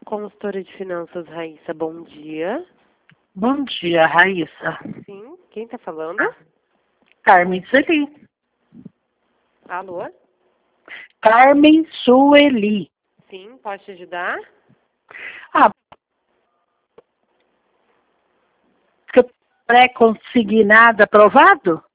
consultora de finanças, Raíssa. Bom dia. Bom dia, Raíssa. Sim, quem está falando? Carmen Sueli. Alô? Carmen Sueli. Sim, pode te ajudar? Ah, pré-consignado aprovado?